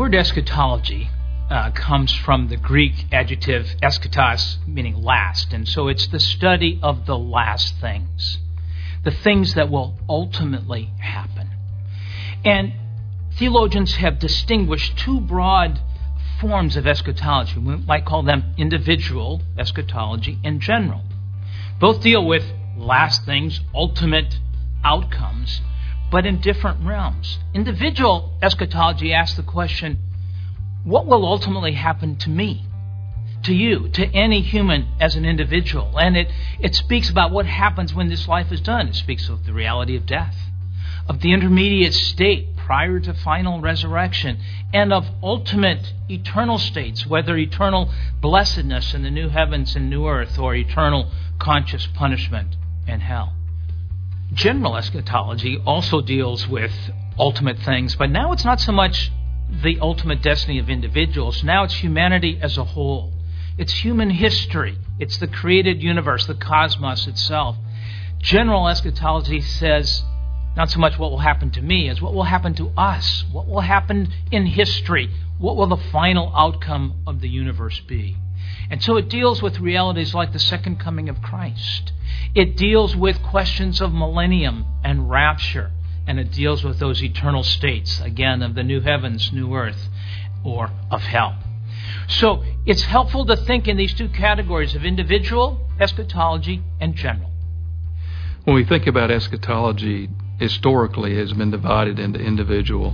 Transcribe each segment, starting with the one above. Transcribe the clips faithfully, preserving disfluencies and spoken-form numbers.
word eschatology uh, comes from the Greek adjective eschatos, meaning last. And so it's the study of the last things, the things that will ultimately happen. And theologians have distinguished two broad forms of eschatology. We might call them individual eschatology and general. Both deal with last things, ultimate outcomes, but in different realms. Individual eschatology asks the question, what will ultimately happen to me, to you, to any human as an individual? And it, it speaks about what happens when this life is done. It speaks of the reality of death, of the intermediate state prior to final resurrection, and of ultimate eternal states, whether eternal blessedness in the new heavens and new earth or eternal conscious punishment in hell. General eschatology also deals with ultimate things, but now it's not so much the ultimate destiny of individuals. Now it's humanity as a whole. It's human history. It's the created universe, the cosmos itself. General eschatology says not so much what will happen to me as what will happen to us, what will happen in history, what will the final outcome of the universe be. And so it deals with realities like the second coming of Christ. It deals with questions of millennium and rapture. And it deals with those eternal states, again, of the new heavens, new earth, or of hell. So it's helpful to think in these two categories of individual eschatology and general. When we think about eschatology, historically it has been divided into individual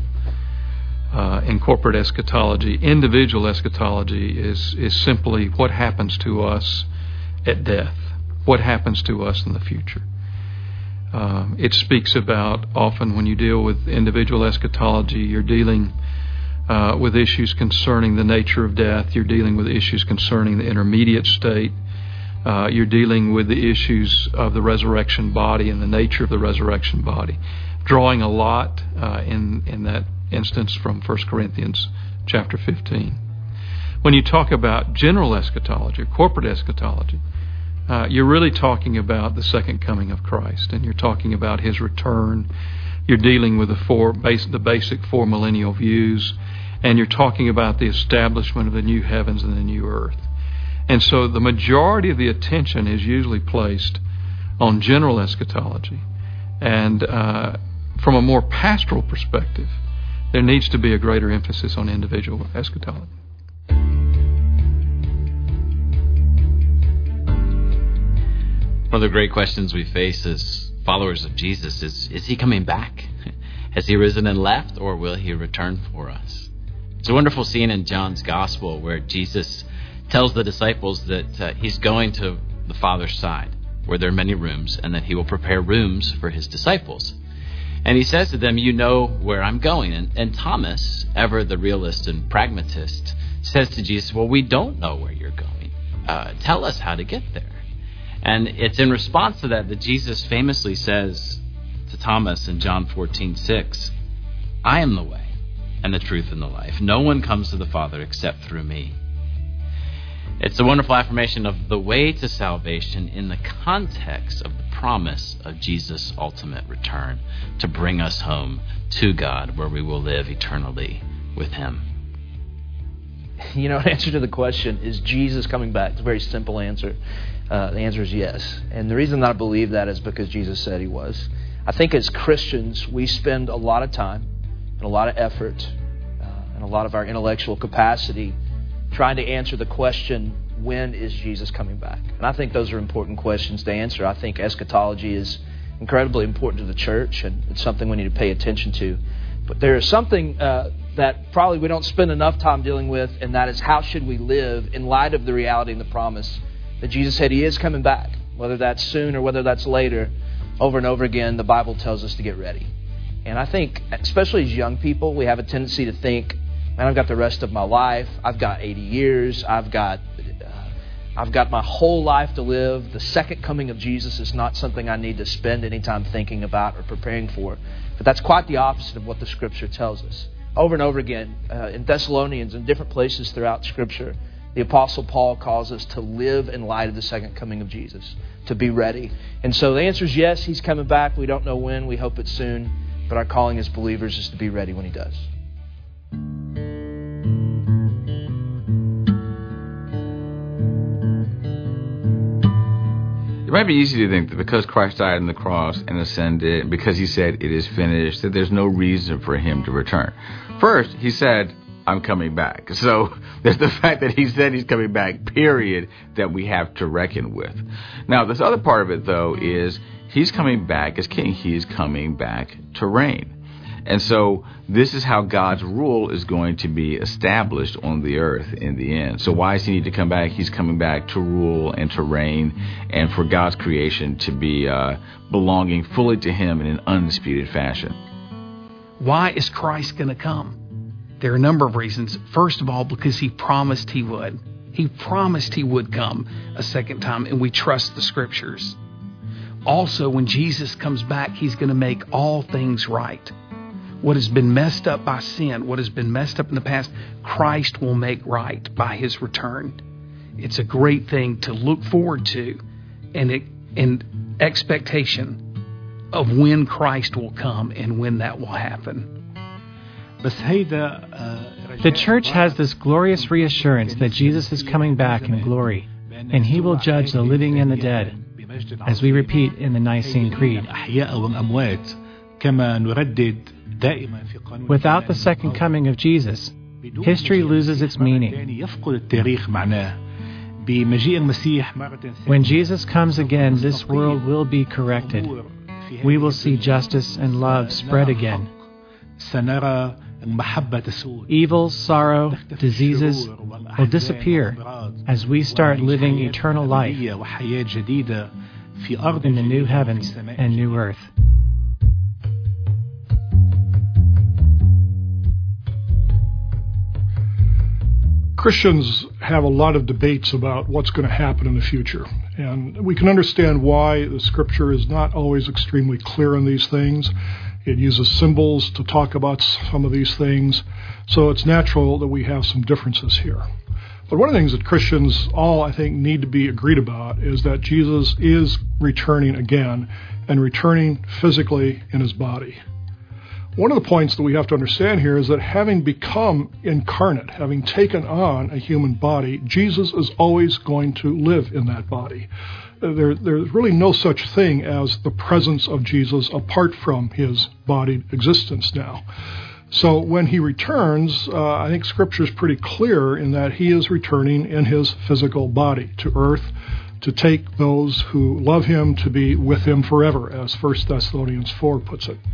uh, and corporate eschatology. Individual eschatology is, is simply what happens to us at death, what happens to us in the future. Uh, it speaks about, often when you deal with individual eschatology, you're dealing uh, with issues concerning the nature of death. You're dealing with issues concerning the intermediate state. Uh, you're dealing with the issues of the resurrection body and the nature of the resurrection body, drawing a lot uh, in, in that instance from First Corinthians chapter fifteen. When you talk about general eschatology, or corporate eschatology, Uh, you're really talking about the second coming of Christ, and you're talking about His return. You're dealing with the four, base, the basic four millennial views, and you're talking about the establishment of the new heavens and the new earth. And so the majority of the attention is usually placed on general eschatology. And uh, from a more pastoral perspective, there needs to be a greater emphasis on individual eschatology. One of the great questions we face as followers of Jesus is, is He coming back? Has He risen and left, or will He return for us? It's a wonderful scene in John's Gospel where Jesus tells the disciples that uh, He's going to the Father's side, where there are many rooms, and that He will prepare rooms for His disciples. And He says to them, you know where I'm going. And, and Thomas, ever the realist and pragmatist, says to Jesus, well, we don't know where you're going. Uh, tell us how to get there. And it's in response to that that Jesus famously says to Thomas in John fourteen six, I am the way and the truth and the life. No one comes to the Father except through me. It's a wonderful affirmation of the way to salvation in the context of the promise of Jesus' ultimate return to bring us home to God, where we will live eternally with Him. You know, in answer to the question, is Jesus coming back? It's a very simple answer. Uh, the answer is yes. And the reason that I believe that is because Jesus said He was. I think as Christians, we spend a lot of time and a lot of effort uh, and a lot of our intellectual capacity trying to answer the question, when is Jesus coming back? And I think those are important questions to answer. I think eschatology is incredibly important to the church, and it's something we need to pay attention to. But there is something uh, that probably we don't spend enough time dealing with, and that is how should we live in light of the reality and the promise that Jesus said He is coming back, whether that's soon or whether that's later. Over and over again, the Bible tells us to get ready. And I think, especially as young people, we have a tendency to think, man, I've got the rest of my life. I've got eighty years. I've got uh, I've got my whole life to live. The second coming of Jesus is not something I need to spend any time thinking about or preparing for. But that's quite the opposite of what the Scripture tells us. Over and over again, uh, in Thessalonians and different places throughout Scripture, the Apostle Paul calls us to live in light of the second coming of Jesus, to be ready. And so the answer is yes, He's coming back. We don't know when. We hope it's soon. But our calling as believers is to be ready when He does. It might be easy to think that because Christ died on the cross and ascended, because he said it is finished, that there's no reason for him to return. First, he said, I'm coming back. So there's the fact that he said he's coming back, period, that we have to reckon with. Now, this other part of it, though, is he's coming back as king. He's coming back to reign. And so this is how God's rule is going to be established on the earth in the end. So why does he need to come back? He's coming back to rule and to reign and for God's creation to be uh, belonging fully to him in an undisputed fashion. Why is Christ going to come? There are a number of reasons. First of all, because he promised he would. He promised he would come a second time, and we trust the Scriptures. Also, when Jesus comes back, he's going to make all things right. What has been messed up by sin, what has been messed up in the past, Christ will make right by his return. It's a great thing to look forward to, and it, and expectation of when Christ will come and when that will happen. The church has this glorious reassurance that Jesus is coming back in glory, and he will judge the living and the dead, as we repeat in the Nicene Creed. Without the second coming of Jesus, history loses its meaning. When Jesus comes again, this world will be corrected. We will see justice and love spread again. Evil, sorrow, diseases will disappear as we start living eternal life in the new heavens and new earth. Christians have a lot of debates about what's going to happen in the future. And we can understand why the Scripture is not always extremely clear on these things. It uses symbols to talk about some of these things. So it's natural that we have some differences here. But one of the things that Christians all, I think, need to be agreed about is that Jesus is returning again and returning physically in his body. One of the points that we have to understand here is that having become incarnate, having taken on a human body, Jesus is always going to live in that body. There, there's really no such thing as the presence of Jesus apart from his bodied existence now. So when he returns, uh, I think Scripture is pretty clear in that he is returning in his physical body to earth to take those who love him to be with him forever, as First Thessalonians four puts it.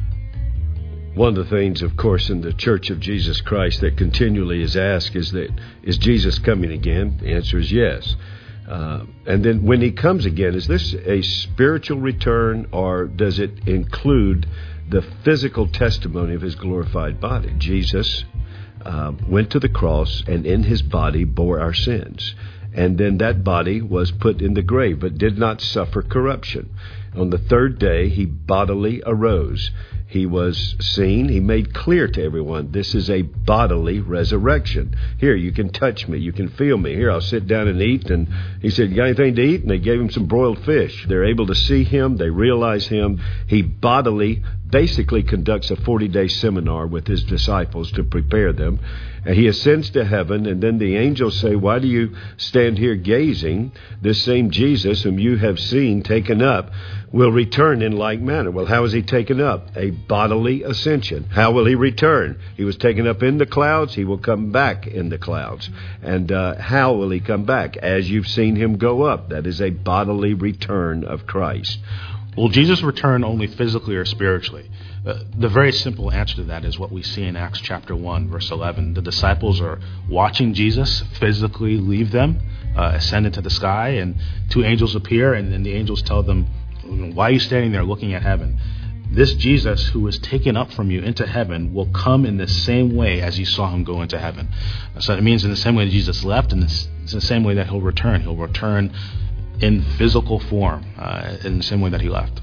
One of the things, of course, in the Church of Jesus Christ that continually is asked is that, is Jesus coming again? The answer is yes. Uh, and then when he comes again, is this a spiritual return, or does it include the physical testimony of his glorified body? Jesus uh, went to the cross and in his body bore our sins. And then that body was put in the grave, but did not suffer corruption. On the third day, he bodily arose. He was seen. He made clear to everyone, this is a bodily resurrection. Here, you can touch me. You can feel me. Here, I'll sit down and eat. And he said, you got anything to eat? And they gave him some broiled fish. They're able to see him. They realize him. He bodily basically conducts a forty-day seminar with his disciples to prepare them. And he ascends to heaven, and then the angels say, why do you stand here gazing? This same Jesus whom you have seen taken up will return in like manner. Well, how is he taken up? A bodily ascension. How will he return? He was taken up in the clouds. He will come back in the clouds. And uh, how will he come back? As you've seen him go up. That is a bodily return of Christ. Will Jesus return only physically or spiritually? Uh, the very simple answer to that is what we see in Acts chapter one, verse eleven. The disciples are watching Jesus physically leave them, uh, ascend into the sky, and two angels appear, and, and the angels tell them, why are you standing there looking at heaven? This Jesus who was taken up from you into heaven will come in the same way as you saw him go into heaven. So it means in the same way that Jesus left, and it's the same way that he'll return. He'll return in physical form, uh, in the same way that he left.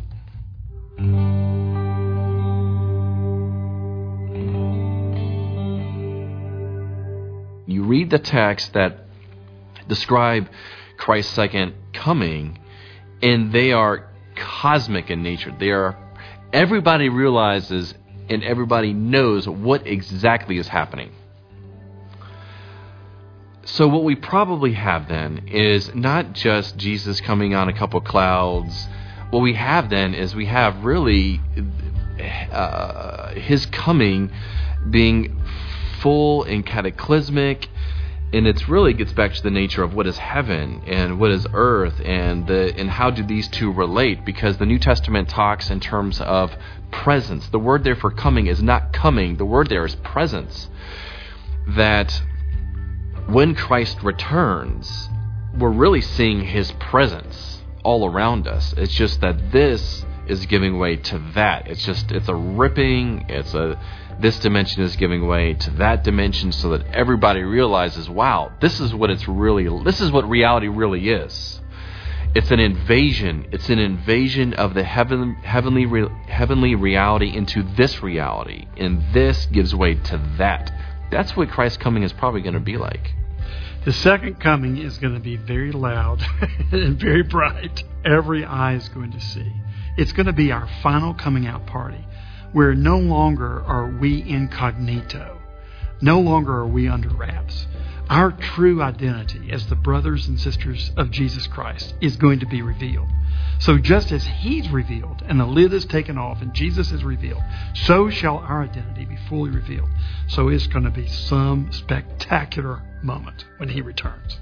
You read the texts that describe Christ's second coming, and they are cosmic in nature. They are, everybody realizes and everybody knows what exactly is happening. so what we probably have then is not just Jesus coming on a couple clouds. What we have then is we have really uh, his coming being full and cataclysmic, and it really gets back to the nature of what is heaven and what is earth, and the and how do these two relate, because the New Testament talks in terms of presence. The word there for coming is not coming. The word there is presence. That when Christ returns, we're really seeing his presence all around us. It's just that this is giving way to that. It's just, it's a ripping, it's a, this dimension is giving way to that dimension, so that everybody realizes, wow, this is what it's really, this is what reality really is. It's an invasion. It's an invasion of the heaven, heavenly, heavenly reality into this reality, and this gives way to that. That's what Christ's coming is probably going to be like. The second coming is going to be very loud and very bright. Every eye is going to see. It's going to be our final coming out party, where no longer are we incognito. No longer are we under wraps. Our true identity as the brothers and sisters of Jesus Christ is going to be revealed. So just as he's revealed and the lid is taken off and Jesus is revealed, so shall our identity be fully revealed. So it's going to be some spectacular moment when he returns.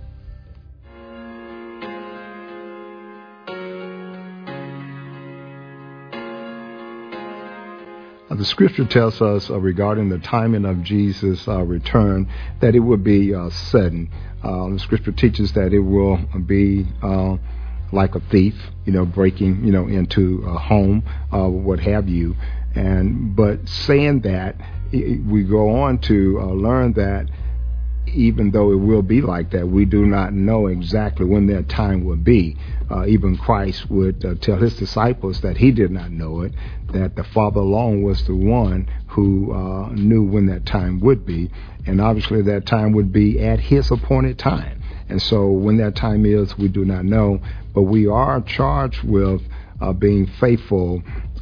The scripture tells us uh, regarding the timing of Jesus' uh, return that it will be uh, sudden. Uh, the scripture teaches that it will be uh, like a thief, you know, breaking, you know, into a home, uh, what have you. And but saying that, we go on to uh, learn that even though it will be like that, we do not know exactly when that time will be. Uh, even Christ would uh, tell his disciples that he did not know it, that the Father alone was the one who uh, knew when that time would be. And obviously that time would be at his appointed time. And so when that time is, we do not know. But we are charged with uh, being faithful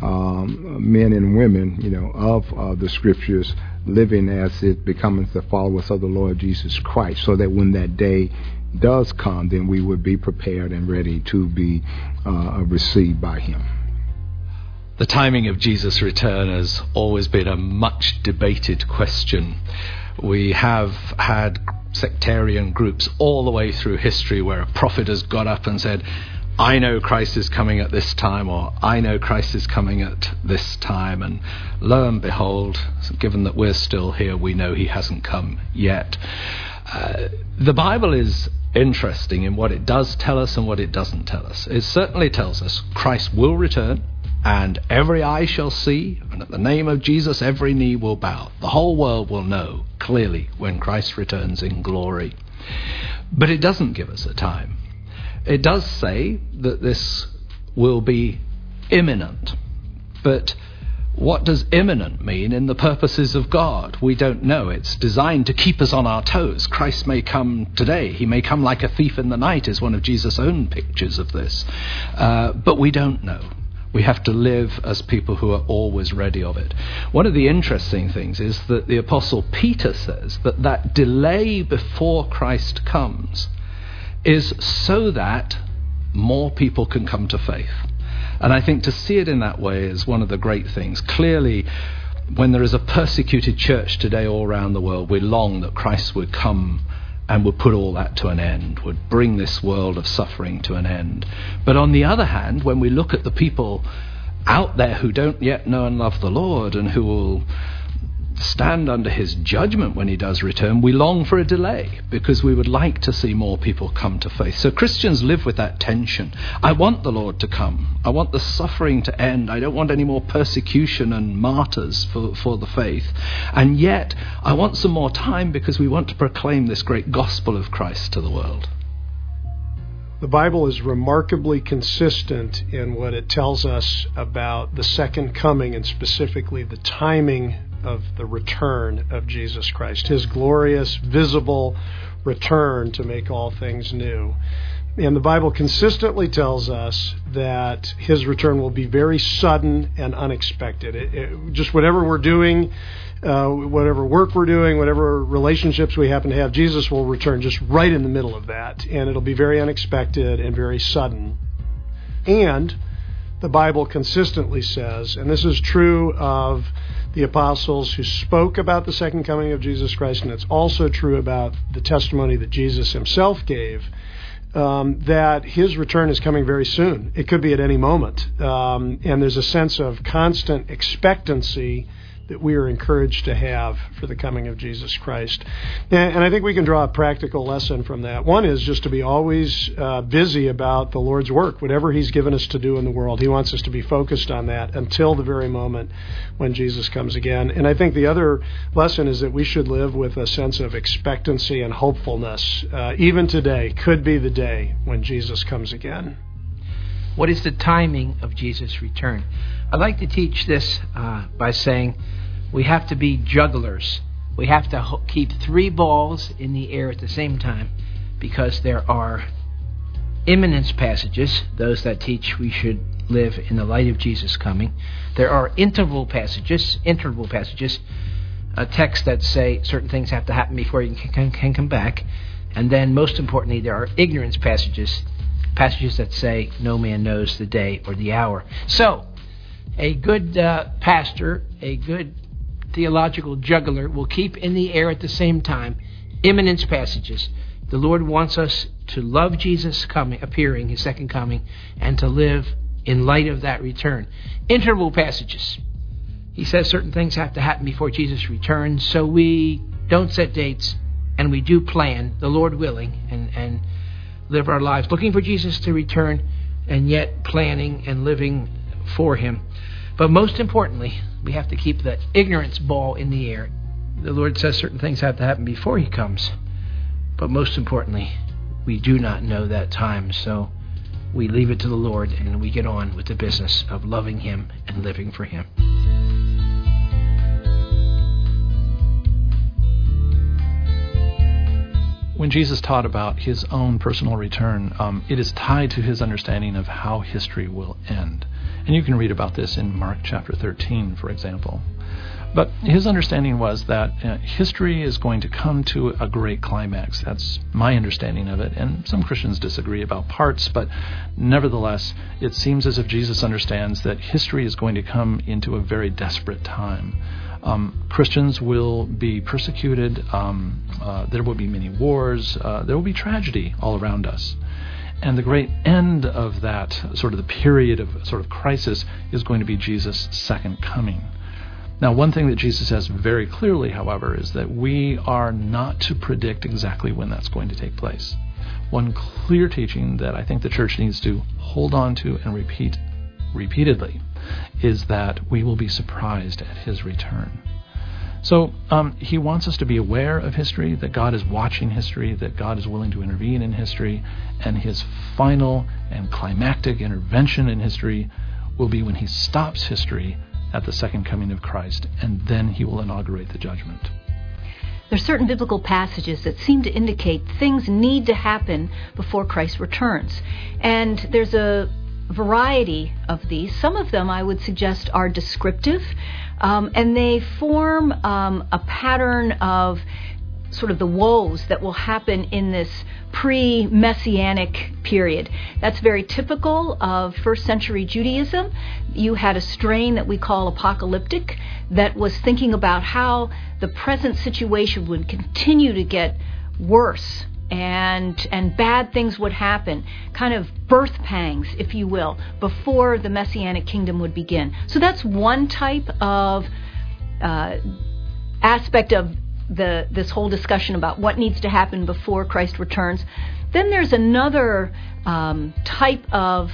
um, men and women, you know, of uh, the scriptures, living as it becomes the followers of the Lord Jesus Christ, so that when that day does come, then we would be prepared and ready to be uh, received by him. The timing of Jesus' return has always been a much debated question. We have had sectarian groups all the way through history where a prophet has got up and said, I know Christ is coming at this time, or I know Christ is coming at this time, and lo and behold, given that we're still here, we know he hasn't come yet. Uh, the Bible is interesting in what it does tell us and what it doesn't tell us. It certainly tells us Christ will return, and every eye shall see, and at the name of Jesus every knee will bow. The whole world will know clearly when Christ returns in glory. But it doesn't give us a time. It does say that this will be imminent, but what does imminent mean in the purposes of God? We don't know. It's designed to keep us on our toes. Christ may come today. He may come like a thief in the night, is one of Jesus' own pictures of this. Uh, but we don't know. We have to live as people who are always ready of it. One of the interesting things is that the Apostle Peter says that that delay before Christ comes is so that more people can come to faith. And I think to see it in that way is one of the great things. Clearly, when there is a persecuted church today all around the world, we long that Christ would come and would put all that to an end, would bring this world of suffering to an end. But on the other hand, when we look at the people out there who don't yet know and love the Lord and who will stand under his judgment when he does return, we long for a delay because we would like to see more people come to faith. So Christians live with that tension. I want the Lord to come. I want the suffering to end. I don't want any more persecution and martyrs for, for the faith. And yet, I want some more time because we want to proclaim this great gospel of Christ to the world. The Bible is remarkably consistent in what it tells us about the second coming, and specifically the timing of the return of Jesus Christ, his glorious, visible return to make all things new. And the Bible consistently tells us that his return will be very sudden and unexpected. It, it, just whatever we're doing, uh, whatever work we're doing, whatever relationships we happen to have, Jesus will return just right in the middle of that. And it'll be very unexpected and very sudden. And the Bible consistently says, and this is true of the apostles who spoke about the second coming of Jesus Christ, and it's also true about the testimony that Jesus himself gave, um, that his return is coming very soon. It could be at any moment. Um, and there's a sense of constant expectancy that we are encouraged to have for the coming of Jesus Christ. And, and I think we can draw a practical lesson from that. One is just to be always uh, busy about the Lord's work. Whatever he's given us to do in the world, he wants us to be focused on that until the very moment when Jesus comes again. And I think the other lesson is that we should live with a sense of expectancy and hopefulness. Uh, even today could be the day when Jesus comes again. What is the timing of Jesus' return? I like to teach this uh, by saying we have to be jugglers. We have to ho- keep three balls in the air at the same time, because there are imminence passages, those that teach we should live in the light of Jesus coming. There are interval passages, interval passages, uh, texts that say certain things have to happen before you can, can, can come back. And then, most importantly, there are ignorance passages, passages that say no man knows the day or the hour. So, a good uh, pastor, a good theological juggler will keep in the air at the same time imminence passages. The Lord wants us to love Jesus coming, appearing, his second coming, and to live in light of that return. Interval passages. He says certain things have to happen before Jesus returns, so we don't set dates, and we do plan, the Lord willing, and, and live our lives looking for Jesus to return, and yet planning and living for him. But most importantly, we have to keep the ignorance ball in the air. The Lord says certain things have to happen before he comes. But most importantly, we do not know that time, so we leave it to the Lord and we get on with the business of loving him and living for him. When Jesus taught about his own personal return, um, it is tied to his understanding of how history will end. And you can read about this in Mark chapter thirteen, for example. But his understanding was that uh, history is going to come to a great climax. That's my understanding of it. And some Christians disagree about parts, but nevertheless, it seems as if Jesus understands that history is going to come into a very desperate time. Um, Christians will be persecuted. Um, uh, there will be many wars. Uh, there will be tragedy all around us. And the great end of that, sort of the period of sort of crisis, is going to be Jesus' second coming. Now, one thing that Jesus says very clearly, however, is that we are not to predict exactly when that's going to take place. One clear teaching that I think the church needs to hold on to and repeat repeatedly is that we will be surprised at his return. So um, he wants us to be aware of history, that God is watching history, that God is willing to intervene in history, and his final and climactic intervention in history will be when he stops history at the second coming of Christ, and then he will inaugurate the judgment. There's certain biblical passages that seem to indicate things need to happen before Christ returns. And there's a variety of these. Some of them, I would suggest, are descriptive, um, and they form um, a pattern of sort of the woes that will happen in this pre-Messianic period. That's very typical of first century Judaism. You had a strain that we call apocalyptic that was thinking about how the present situation would continue to get worse and and bad things would happen, kind of birth pangs, if you will, before the Messianic kingdom would begin. So that's one type of uh, aspect of the this whole discussion about what needs to happen before Christ returns. Then there's another um, type of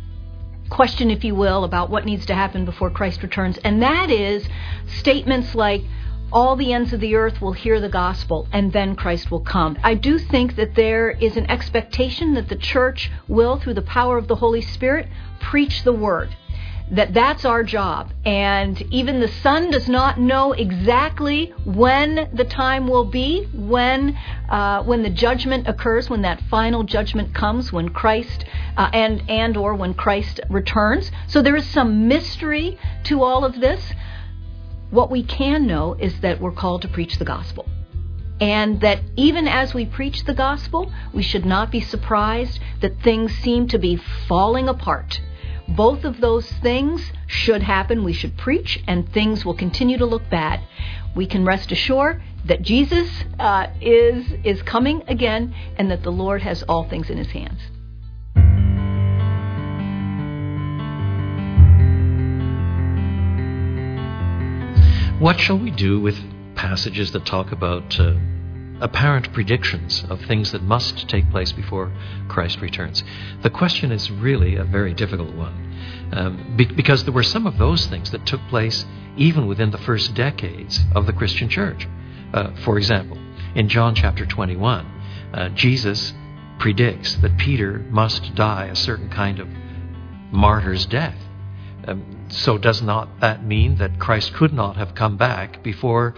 question, if you will, about what needs to happen before Christ returns, and that is statements like, all the ends of the earth will hear the gospel, and then Christ will come. I do think that there is an expectation that the church will, through the power of the Holy Spirit, preach the word. that that's our job. And even the Son does not know exactly when the time will be, when uh, when the judgment occurs, when that final judgment comes, when Christ uh, and and or when Christ returns. So there is some mystery to all of this. What we can know is that we're called to preach the gospel. And that even as we preach the gospel, we should not be surprised that things seem to be falling apart. Both of those things should happen. We should preach, and things will continue to look bad. We can rest assured that Jesus uh, is is coming again, and that the Lord has all things in his hands. What shall we do with passages that talk about uh, apparent predictions of things that must take place before Christ returns? The question is really a very difficult one, um, be- because there were some of those things that took place even within the first decades of the Christian church. Uh, for example, in John chapter twenty-one, uh, Jesus predicts that Peter must die a certain kind of martyr's death. Um, so does not that mean that Christ could not have come back before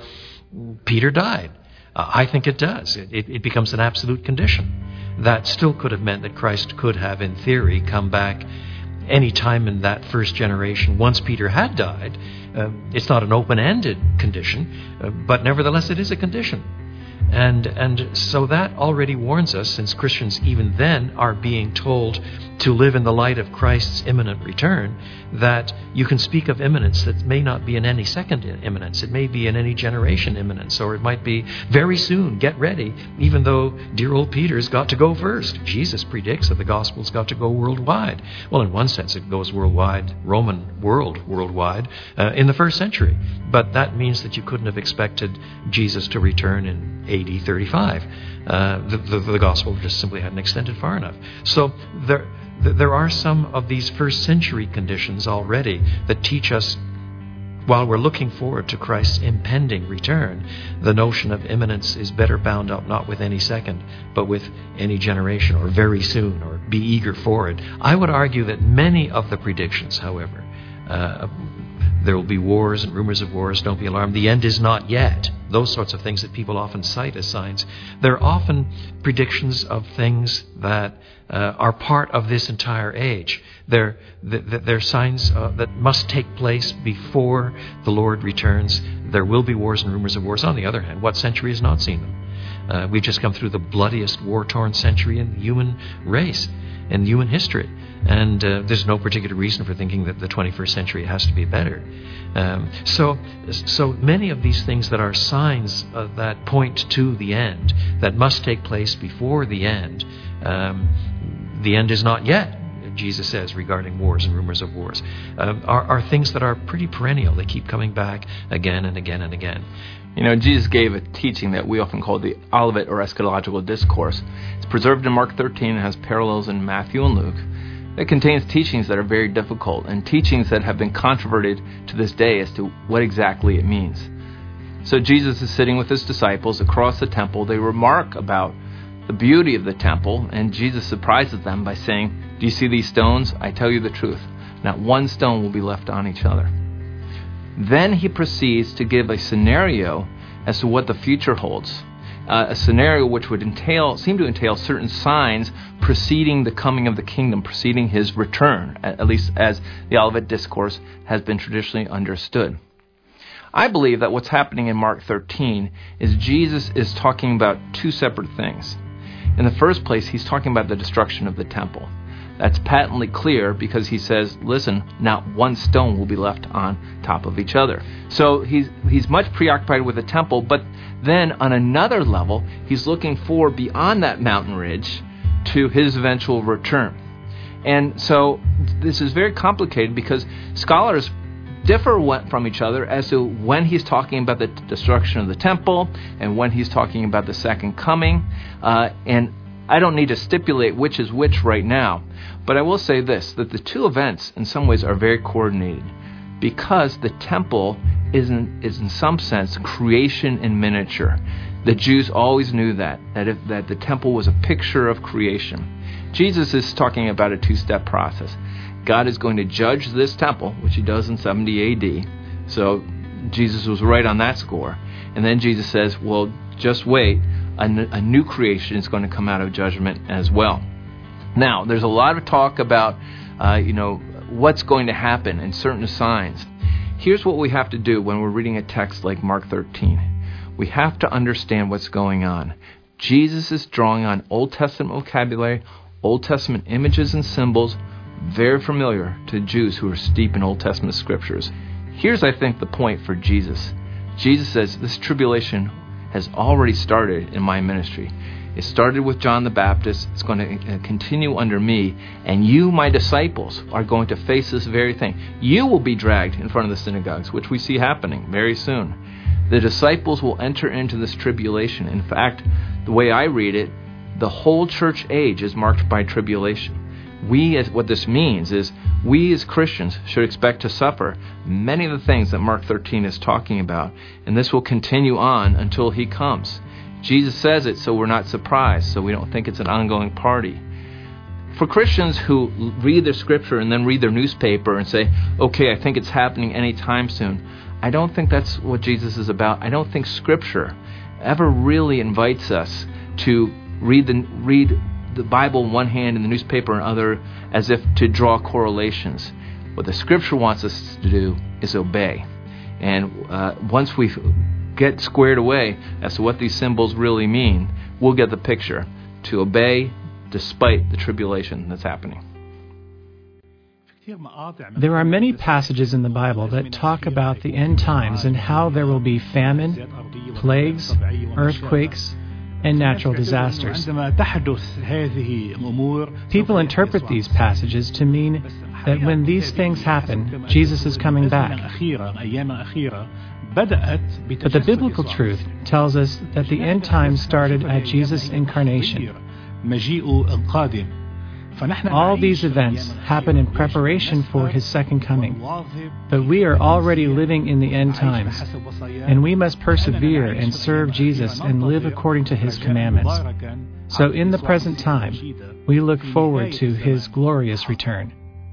Peter died? Uh, I think it does. It, it, it becomes an absolute condition. That still could have meant that Christ could have, in theory, come back any time in that first generation once Peter had died. Uh, it's not an open-ended condition, uh, but nevertheless it is a condition. And and so that already warns us, since Christians even then are being told to live in the light of Christ's imminent return, that you can speak of imminence that may not be in any second imminence. It may be in any generation imminence, or it might be very soon, get ready, even though dear old Peter's got to go first. Jesus predicts that the gospel's got to go worldwide. Well, in one sense it goes worldwide, Roman world worldwide, uh, in the first century. But that means that you couldn't have expected Jesus to return in A D thirty-five. Uh, the, the, the gospel just simply hadn't extended far enough. So there, there are some of these first century conditions already that teach us, while we're looking forward to Christ's impending return, the notion of imminence is better bound up not with any second, but with any generation, or very soon, or be eager for it. I would argue that many of the predictions, however, uh, there will be wars and rumors of wars, don't be alarmed, the end is not yet. Those sorts of things that people often cite as signs. They're often predictions of things that uh, are part of this entire age. They're, they're signs uh, that must take place before the Lord returns. There will be wars and rumors of wars. On the other hand, what century has not seen them? Uh, we've just come through the bloodiest war-torn century in the human race, in human history. And uh, there's no particular reason for thinking that the twenty-first century has to be better. Um, so, so many of these things that are signs uh, that point to the end, that must take place before the end, um, the end is not yet, Jesus says regarding wars and rumors of wars, uh, are, are things that are pretty perennial. They keep coming back again and again and again. You know, Jesus gave a teaching that we often call the Olivet or eschatological discourse. It's preserved in Mark thirteen and has parallels in Matthew and Luke. It contains teachings that are very difficult, and teachings that have been controverted to this day as to what exactly it means. So Jesus is sitting with his disciples across the temple. They remark about the beauty of the temple, and Jesus surprises them by saying, "Do you see these stones? I tell you the truth. Not one stone will be left on each other." Then he proceeds to give a scenario as to what the future holds. Uh, a scenario which would entail, seem to entail certain signs preceding the coming of the kingdom, preceding his return, at, at least as the Olivet Discourse has been traditionally understood. I believe that what's happening in Mark thirteen is Jesus is talking about two separate things. In the first place, he's talking about the destruction of the temple. That's patently clear because he says, listen, not one stone will be left on top of each other. So he's he's much preoccupied with the temple, but then on another level, he's looking forward beyond that mountain ridge to his eventual return. And so this is very complicated because scholars differ from each other as to when he's talking about the destruction of the temple and when he's talking about the second coming. Uh, and I don't need to stipulate which is which right now, but I will say this, that the two events in some ways are very coordinated because the temple is in, is in some sense creation in miniature. The Jews always knew that, that, if, that the temple was a picture of creation. Jesus is talking about a two-step process. God is going to judge this temple, which he does in seventy A D. So Jesus was right on that score. And then Jesus says, well, just wait. A, n- a new creation is going to come out of judgment as well. Now, there's a lot of talk about, uh, you know, what's going to happen and certain signs. Here's what we have to do when we're reading a text like Mark thirteen. We have to understand what's going on. Jesus is drawing on Old Testament vocabulary, Old Testament images and symbols, very familiar to Jews who are steeped in Old Testament scriptures. Here's, I think, the point for Jesus. Jesus says, this tribulation has already started in my ministry. It started with John the Baptist. It's going to continue under me. And you, my disciples, are going to face this very thing. You will be dragged in front of the synagogues, which we see happening very soon. The disciples will enter into this tribulation. In fact, the way I read it, the whole church age is marked by tribulation. We, as what this means is, we as Christians should expect to suffer many of the things that Mark thirteen is talking about, and this will continue on until he comes. Jesus says it, so we're not surprised, so we don't think it's an ongoing party. For Christians who read their scripture and then read their newspaper and say, okay, I think it's happening anytime soon, I don't think that's what Jesus is about. I don't think Scripture ever really invites us to read the read the Bible in one hand and the newspaper in other, as if to draw correlations. What the Scripture wants us to do is obey. And uh, once we get squared away as to what these symbols really mean, we'll get the picture. To obey despite the tribulation that's happening. There are many passages in the Bible that talk about the end times and how there will be famine, plagues, earthquakes, and natural disasters. People interpret these passages to mean that when these things happen, Jesus is coming back. But the biblical truth tells us that the end times started at Jesus' incarnation. All these events happen in preparation for his second coming. But we are already living in the end times, and we must persevere and serve Jesus and live according to his commandments. So in the present time, we look forward to his glorious return.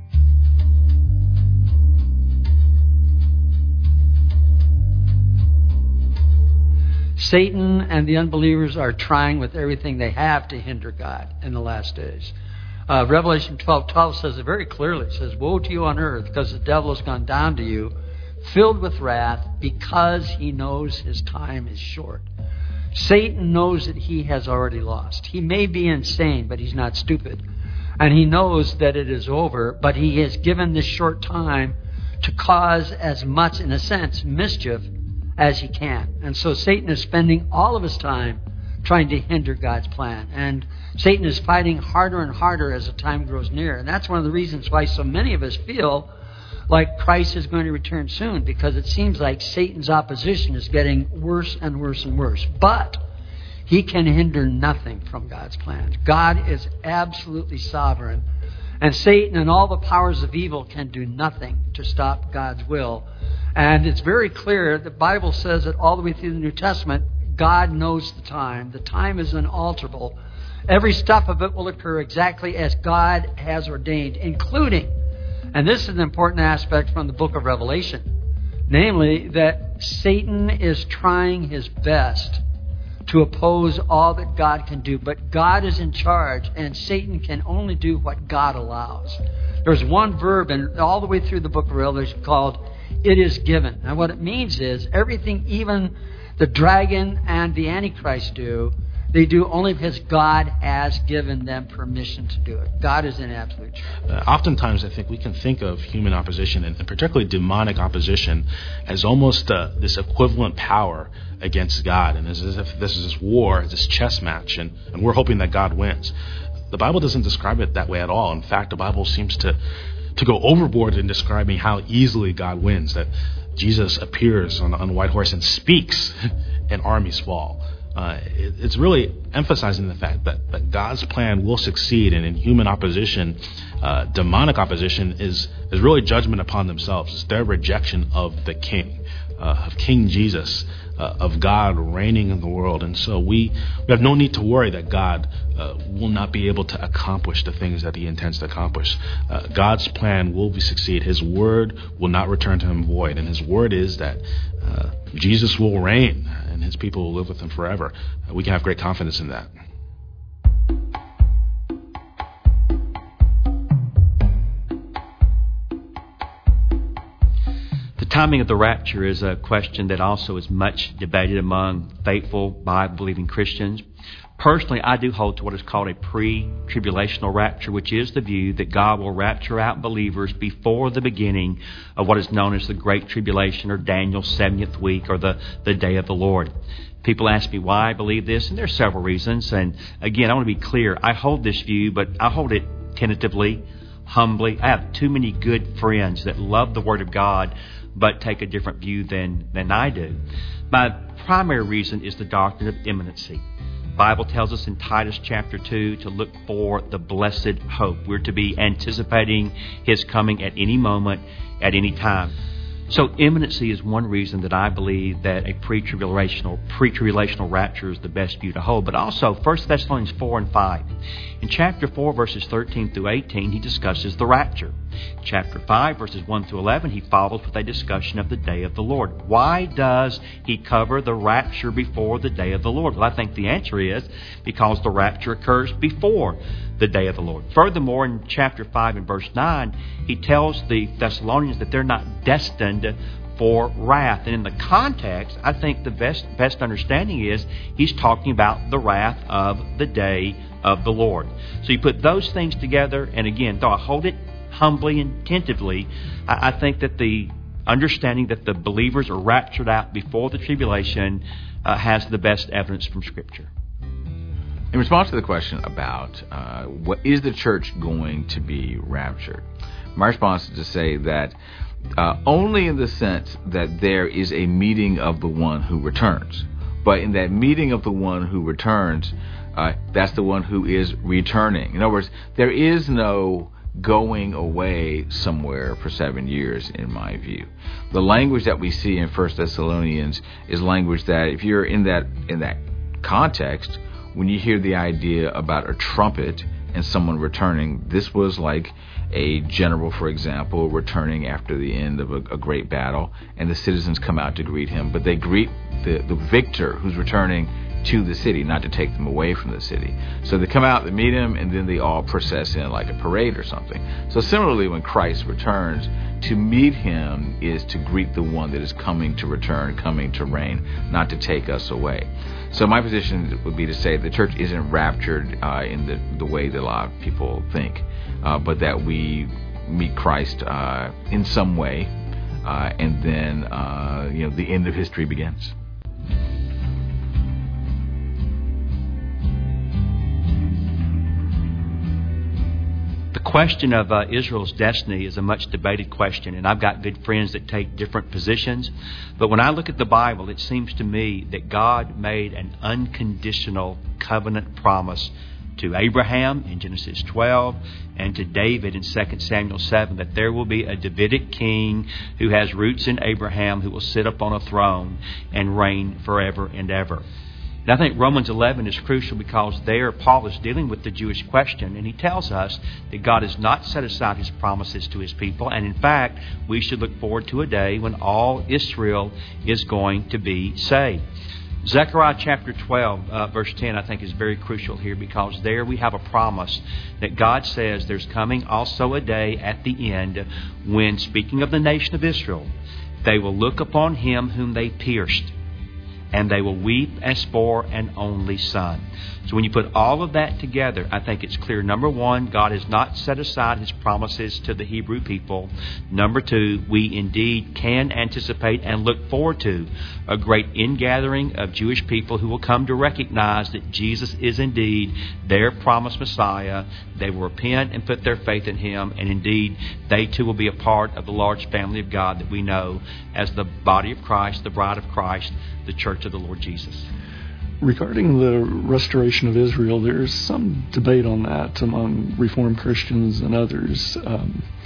Satan and the unbelievers are trying with everything they have to hinder God in the last days. Uh, Revelation twelve twelve says it very clearly. It says, woe to you on earth, because the devil has gone down to you, filled with wrath, because he knows his time is short. Satan knows that he has already lost. He may be insane, but he's not stupid. And he knows that it is over, but he has given this short time to cause as much, in a sense, mischief as he can. And so Satan is spending all of his time trying to hinder God's plan. And Satan is fighting harder and harder as the time grows near. And that's one of the reasons why so many of us feel like Christ is going to return soon, because it seems like Satan's opposition is getting worse and worse and worse. But he can hinder nothing from God's plans. God is absolutely sovereign. And Satan and all the powers of evil can do nothing to stop God's will. And it's very clear, the Bible says it all the way through the New Testament, God knows the time. The time is unalterable. Every step of it will occur exactly as God has ordained, including, and this is an important aspect from the book of Revelation, namely that Satan is trying his best to oppose all that God can do. But God is in charge, and Satan can only do what God allows. There's one verb in all the way through the book of Revelation called, it is given. And what it means is everything, even the dragon and the Antichrist do, they do only because God has given them permission to do it. God is in absolute charge. Uh, oftentimes, I think we can think of human opposition, and, and particularly demonic opposition, as almost uh, this equivalent power against God, and as, as if this is this war, this chess match, and, and we're hoping that God wins. The Bible doesn't describe it that way at all. In fact, the Bible seems to to go overboard in describing how easily God wins, that Jesus appears on, on a white horse and speaks, and armies fall. Uh, it, it's really emphasizing the fact that, that God's plan will succeed, and in human opposition, uh, demonic opposition is, is really judgment upon themselves. It's their rejection of the King, uh, of King Jesus, uh, of God reigning in the world. And so we, we have no need to worry that God uh, will not be able to accomplish the things that he intends to accomplish. Uh, God's plan will be succeed. His word will not return to him void. And his word is that uh, Jesus will reign and his people will live with him forever. Uh, we can have great confidence in that. The timing of the rapture is a question that also is much debated among faithful, Bible-believing Christians. Personally, I do hold to what is called a pre-tribulational rapture, which is the view that God will rapture out believers before the beginning of what is known as the Great Tribulation or Daniel's seventieth week or the, the Day of the Lord. People ask me why I believe this, and there are several reasons. And again, I want to be clear. I hold this view, but I hold it tentatively, humbly. I have too many good friends that love the Word of God but take a different view than, than I do. My primary reason is the doctrine of imminency. The Bible tells us in Titus chapter two to look for the blessed hope. We're to be anticipating his coming at any moment, at any time. So imminency is one reason that I believe that a pre-tribulational pre-tribulational rapture is the best view to hold. But also First Thessalonians four and five. In chapter four, verses thirteen through eighteen, he discusses the rapture. Chapter five, verses one through eleven, he follows with a discussion of the day of the Lord. Why does he cover the rapture before the day of the Lord? Well, I think the answer is because the rapture occurs before the day of the Lord. Furthermore, in chapter five and verse nine, he tells the Thessalonians that they're not destined for wrath. And in the context, I think the best, best understanding is he's talking about the wrath of the day of the Lord. So you put those things together, and again, though I hold it humbly and tentatively, I, I think that the understanding that the believers are raptured out before the tribulation uh, has the best evidence from Scripture. In response to the question about uh, what is the church going to be raptured, my response is to say that uh, only in the sense that there is a meeting of the one who returns. But in that meeting of the one who returns, uh, that's the one who is returning. In other words, there is no going away somewhere for seven years, in my view. The language that we see in First Thessalonians is language that, if you're in that in that context, when you hear the idea about a trumpet and someone returning, this was like a general, for example, returning after the end of a, a great battle, and the citizens come out to greet him, but they greet the, the victor who's returning to the city, not to take them away from the city. So they come out, they meet him, and then they all process in like a parade or something. So similarly, when Christ returns, to meet him is to greet the one that is coming to return, coming to reign, not to take us away. So my position would be to say the church isn't raptured uh, in the, the way that a lot of people think, uh, but that we meet Christ uh, in some way, uh, and then uh, you know the end of history begins. The question of uh, Israel's destiny is a much debated question, and I've got good friends that take different positions. But when I look at the Bible, it seems to me that God made an unconditional covenant promise to Abraham in Genesis twelve and to David in Second Samuel seven that there will be a Davidic king who has roots in Abraham who will sit upon a throne and reign forever and ever. And I think Romans eleven is crucial because there Paul is dealing with the Jewish question, and he tells us that God has not set aside his promises to his people, and in fact, we should look forward to a day when all Israel is going to be saved. Zechariah chapter twelve, uh, verse ten, I think is very crucial here because there we have a promise that God says there's coming also a day at the end when, speaking of the nation of Israel, they will look upon him whom they pierced, and they will weep as for an only son. So when you put all of that together, I think it's clear. Number one, God has not set aside his promises to the Hebrew people. Number two, we indeed can anticipate and look forward to a great ingathering of Jewish people who will come to recognize that Jesus is indeed their promised Messiah. They will repent and put their faith in him, and indeed they too will be a part of the large family of God that we know as the body of Christ, the bride of Christ, the church of the Lord Jesus. Regarding the restoration of Israel, there's some debate on that among Reformed Christians and others. Um,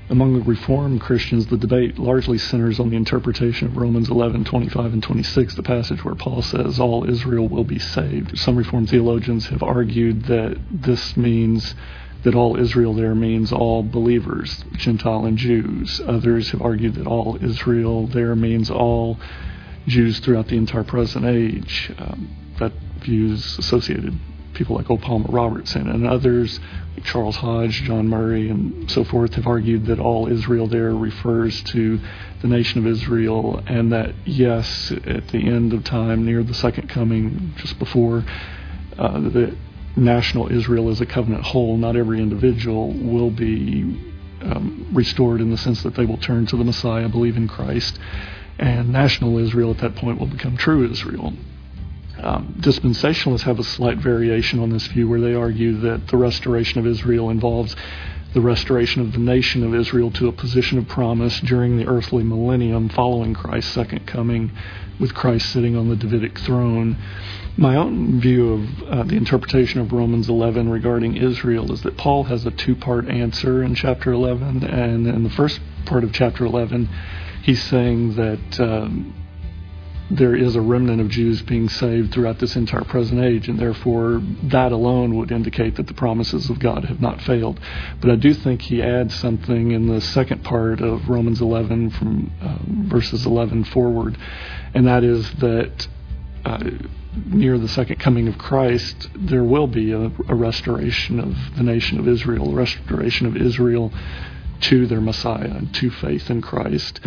among the Reformed Christians, the debate largely centers on the interpretation of Romans eleven, twenty-five and twenty-six, the passage where Paul says all Israel will be saved. Some Reformed theologians have argued that this means that all Israel there means all believers, Gentile and Jews. Others have argued that all Israel there means all Jews throughout the entire present age. Um, that view's associated people like O. Palmer Robertson, and others like Charles Hodge, John Murray, and so forth have argued that all Israel there refers to the nation of Israel, and that yes, at the end of time, near the second coming, just before uh, the national Israel as a covenant whole, not every individual will be um, restored in the sense that they will turn to the Messiah, believe in Christ, and national Israel at that point will become true Israel. Um, dispensationalists have a slight variation on this view where they argue that the restoration of Israel involves the restoration of the nation of Israel to a position of promise during the earthly millennium following Christ's second coming, with Christ sitting on the Davidic throne. My own view of uh, the interpretation of Romans eleven regarding Israel is that Paul has a two-part answer in chapter eleven, and in the first part of chapter eleven, he's saying that um, there is a remnant of Jews being saved throughout this entire present age, and therefore that alone would indicate that the promises of God have not failed. But I do think he adds something in the second part of Romans eleven from uh, verses eleven forward, and that is that uh, near the second coming of Christ, there will be a, a restoration of the nation of Israel, a restoration of Israel to their Messiah and to faith in Christ.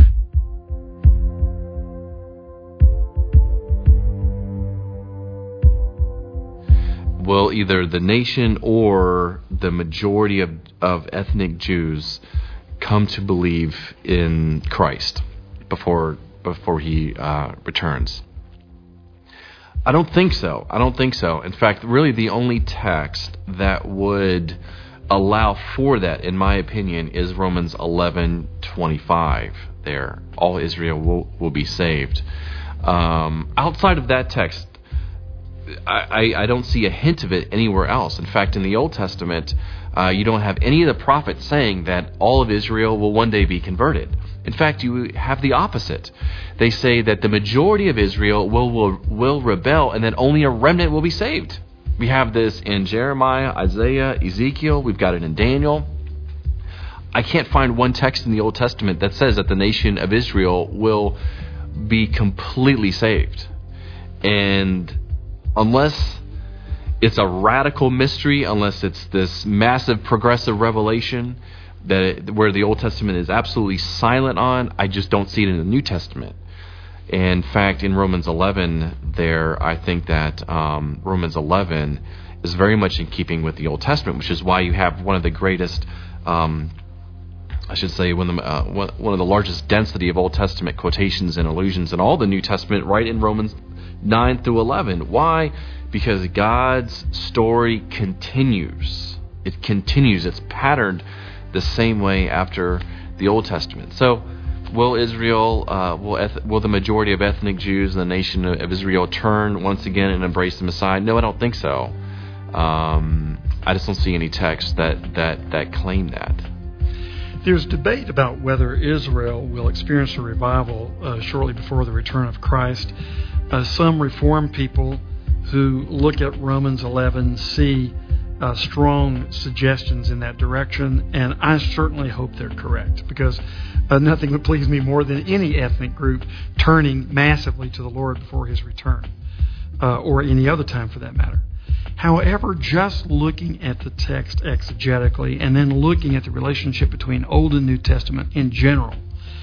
Will either the nation or the majority of, of ethnic Jews come to believe in Christ before before he uh, returns? I don't think so. I don't think so. In fact, really the only text that would allow for that, in my opinion, is Romans eleven twenty-five. There, all Israel will, will be saved. Um, outside of that text, I, I don't see a hint of it anywhere else. In fact, in the Old Testament, uh, you don't have any of the prophets saying that all of Israel will one day be converted. In fact, you have the opposite. They say that the majority of Israel will, will, will rebel and that only a remnant will be saved. We have this in Jeremiah, Isaiah, Ezekiel. We've got it in Daniel. I can't find one text in the Old Testament that says that the nation of Israel will be completely saved. And unless it's a radical mystery, unless it's this massive progressive revelation that it, where the Old Testament is absolutely silent on, I just don't see it in the New Testament. In fact, in Romans eleven there, I think that um, Romans eleven is very much in keeping with the Old Testament, which is why you have one of the greatest, um, I should say, one of, the, uh, one, one of the largest density of Old Testament quotations and allusions in all the New Testament right in Romans nine through eleven. Why? Because God's story continues. It continues. It's patterned the same way after the Old Testament. So, will Israel, uh, will eth- will the majority of ethnic Jews in the nation of Israel turn once again and embrace the Messiah? No, I don't think so. Um, I just don't see any texts that, that, that claim that. There's debate about whether Israel will experience a revival uh, shortly before the return of Christ. Uh, some Reformed people who look at Romans eleven see uh, strong suggestions in that direction, and I certainly hope they're correct, because uh, nothing would please me more than any ethnic group turning massively to the Lord before His return, uh, or any other time for that matter. However, just looking at the text exegetically and then looking at the relationship between Old and New Testament in general,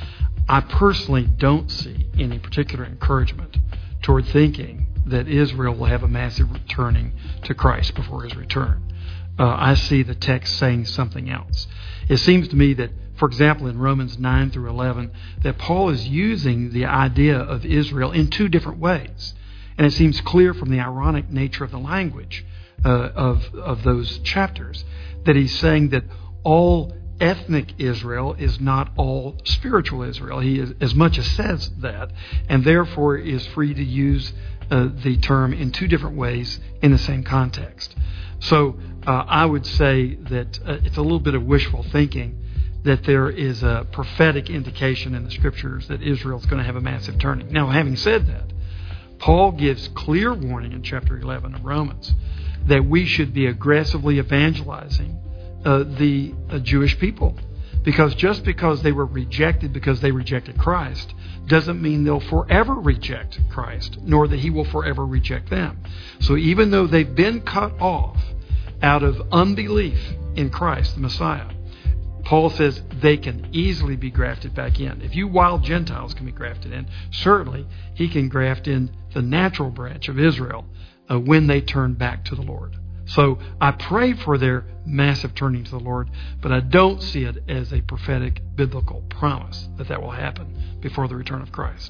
I personally don't see any particular encouragement toward thinking that Israel will have a massive returning to Christ before His return. Uh, I see the text saying something else. It seems to me that, for example, in Romans nine through eleven, that Paul is using the idea of Israel in two different ways. And it seems clear from the ironic nature of the language uh, of, of those chapters that he's saying that all ethnic Israel is not all spiritual Israel. He is, as much as says that, and therefore is free to use uh, the term in two different ways in the same context. So uh, I would say that uh, it's a little bit of wishful thinking that there is a prophetic indication in the Scriptures that Israel is going to have a massive turning. Now, having said that, Paul gives clear warning in chapter eleven of Romans that we should be aggressively evangelizing uh, the uh, Jewish people. Because just because they were rejected because they rejected Christ doesn't mean they'll forever reject Christ, nor that he will forever reject them. So even though they've been cut off out of unbelief in Christ, the Messiah, Paul says they can easily be grafted back in. If you wild Gentiles can be grafted in, certainly he can graft in the natural branch of Israel uh, when they turn back to the Lord. So I pray for their massive turning to the Lord, but I don't see it as a prophetic biblical promise that that will happen before the return of Christ.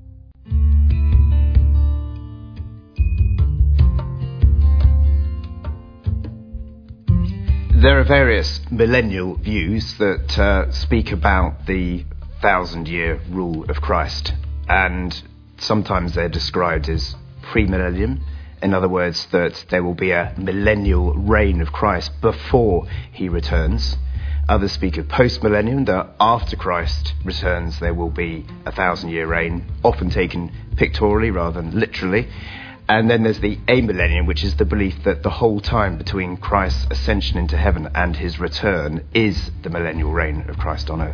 There are various millennial views that uh, speak about the thousand-year rule of Christ, and sometimes they're described as premillennium. In other words, that there will be a millennial reign of Christ before he returns. Others speak of post-millennium, that after Christ returns there will be a thousand-year reign, often taken pictorially rather than literally. And then there's the amillennium, which is the belief that the whole time between Christ's ascension into heaven and his return is the millennial reign of Christ on earth.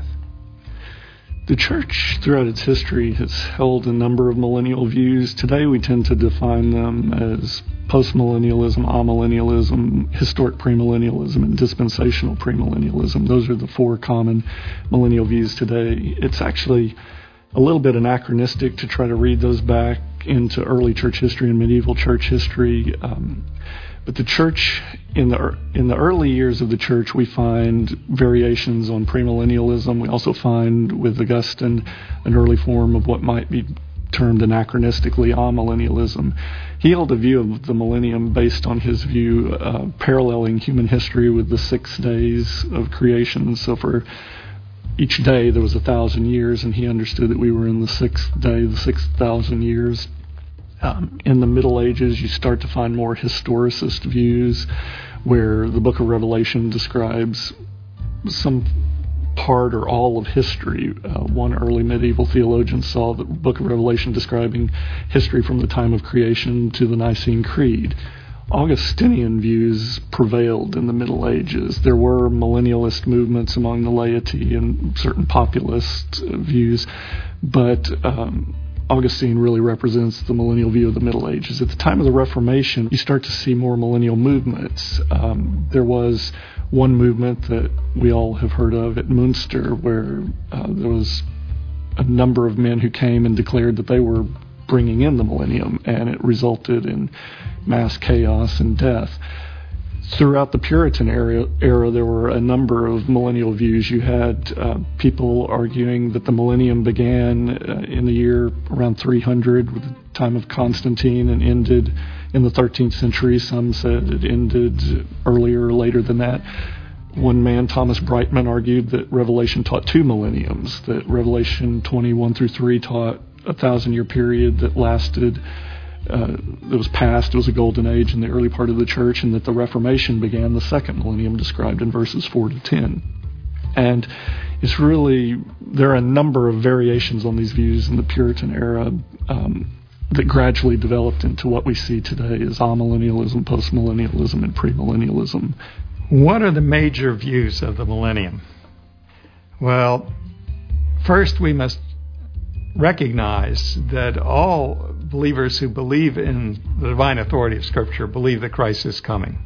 The church, throughout its history, has held a number of millennial views. Today we tend to define them as postmillennialism, amillennialism, historic premillennialism, and dispensational premillennialism. Those are the four common millennial views today. It's actually a little bit anachronistic to try to read those back into early church history and medieval church history. Um, But the church, in the in the early years of the church, we find variations on premillennialism. We also find with Augustine an early form of what might be termed anachronistically amillennialism. He held a view of the millennium based on his view uh, paralleling human history with the six days of creation. So for each day there was a thousand years, and he understood that we were in the sixth day, the sixth thousand years. Um, in the Middle Ages, you start to find more historicist views where the book of Revelation describes some part or all of history. Uh, one early medieval theologian saw the book of Revelation describing history from the time of creation to the Nicene Creed. Augustinian views prevailed in the Middle Ages. There were millennialist movements among the laity and certain populist uh, views, but um, Augustine really represents the millennial view of the Middle Ages. At the time of the Reformation, you start to see more millennial movements. Um, there was one movement that we all have heard of at Munster, where uh, there was a number of men who came and declared that they were bringing in the millennium, and it resulted in mass chaos and death. Throughout the Puritan era, era, there were a number of millennial views. You had uh, people arguing that the millennium began uh, in the year around three hundred with the time of Constantine and ended in the thirteenth century. Some said it ended earlier or later than that. One man, Thomas Brightman, argued that Revelation taught two millenniums, that Revelation twenty-one through three taught a thousand-year period that lasted Uh, that was past, it was a golden age in the early part of the church, and that the Reformation began the second millennium described in verses four to ten. And it's really, there are a number of variations on these views in the Puritan era um, that gradually developed into what we see today as amillennialism, postmillennialism, and premillennialism. What are the major views of the millennium? Well, first we must recognize that all believers who believe in the divine authority of Scripture believe that Christ is coming.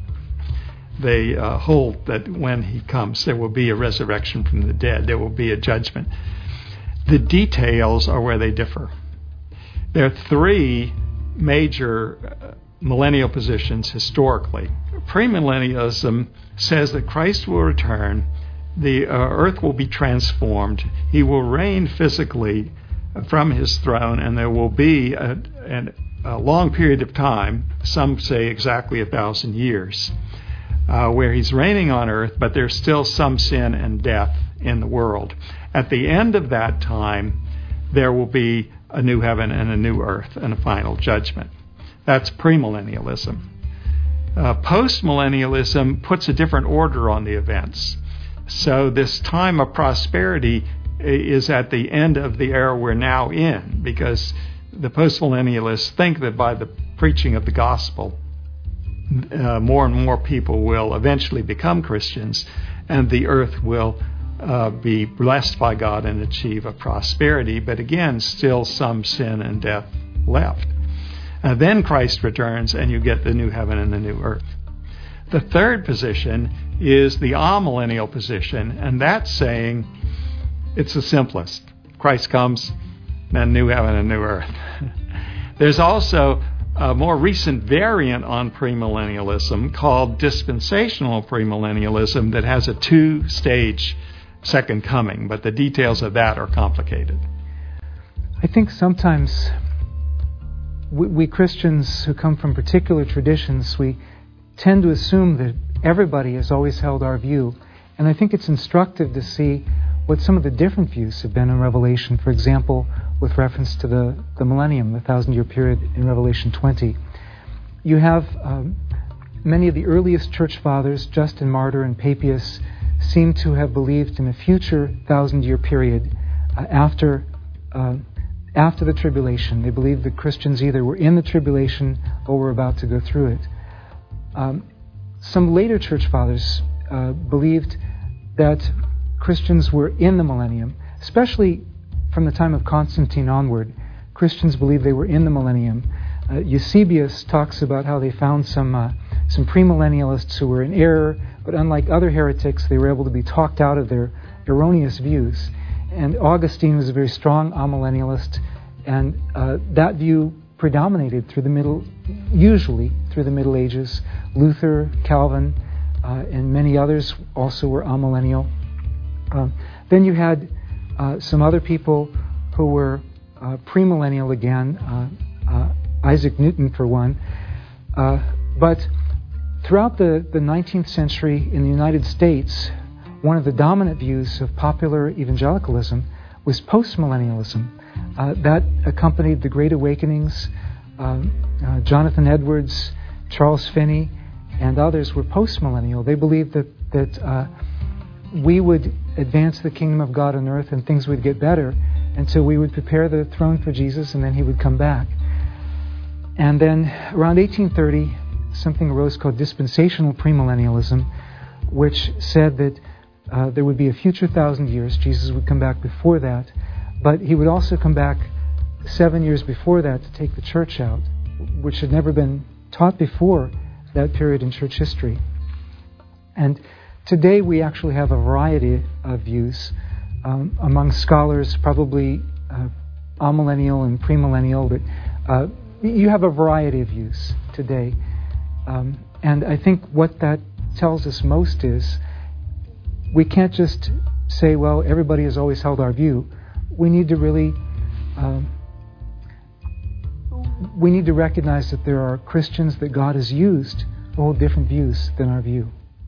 They uh, hold that when he comes, there will be a resurrection from the dead. There will be a judgment. The details are where they differ. There are three major uh, millennial positions historically. Premillennialism says that Christ will return, the uh, earth will be transformed, he will reign physically from his throne, and there will be a, a, a long period of time, some say exactly a thousand years, uh, where he's reigning on earth, but there's still some sin and death in the world. At the end of that time, there will be a new heaven and a new earth and a final judgment. That's premillennialism. Uh, postmillennialism puts a different order on the events. So this time of prosperity is at the end of the era we're now in, because the postmillennialists think that by the preaching of the gospel, uh, more and more people will eventually become Christians, and the earth will uh, be blessed by God and achieve a prosperity, but again, still some sin and death left. Uh, then Christ returns, and you get the new heaven and the new earth. The third position is the amillennial position, and that's saying it's the simplest. Christ comes, then new heaven and new earth. There's also a more recent variant on premillennialism called dispensational premillennialism that has a two-stage second coming, but the details of that are complicated. I think sometimes we, we Christians who come from particular traditions, we tend to assume that everybody has always held our view. And I think it's instructive to see what some of the different views have been in Revelation. For example, with reference to the, the millennium, the thousand-year period in Revelation twenty. You have um, many of the earliest church fathers, Justin Martyr and Papias, seem to have believed in a future thousand-year period uh, after uh, after the tribulation. They believed that Christians either were in the tribulation or were about to go through it. Um, some later church fathers uh, believed that Christians were in the millennium, especially from the time of Constantine onward. Christians believed they were in the millennium. Uh, Eusebius talks about how they found some uh, some premillennialists who were in error, but unlike other heretics, they were able to be talked out of their erroneous views. And Augustine was a very strong amillennialist, and uh, that view predominated through the middle, usually through the Middle Ages. Luther, Calvin, uh, and many others also were amillennial. Uh, then you had uh, some other people who were uh, premillennial again, uh, uh, Isaac Newton for one. Uh, but throughout the, the nineteenth century in the United States, one of the dominant views of popular evangelicalism was postmillennialism. Uh, that accompanied the Great Awakenings. Uh, uh, Jonathan Edwards, Charles Finney, and others were postmillennial. They believed that, that uh, we would advance the kingdom of God on earth and things would get better until we would prepare the throne for Jesus and then he would come back. And then around eighteen thirty, something arose called dispensational premillennialism, which said that uh, there would be a future thousand years. Jesus would come back before that, but he would also come back seven years before that to take the church out, which had never been taught before that period in church history. And today we actually have a variety of views um, among scholars, probably uh, amillennial and premillennial, but uh, you have a variety of views today. Um, and I think what that tells us most is we can't just say, well, everybody has always held our view. We need to really um, we need to recognize that there are Christians that God has used to hold different views than our view.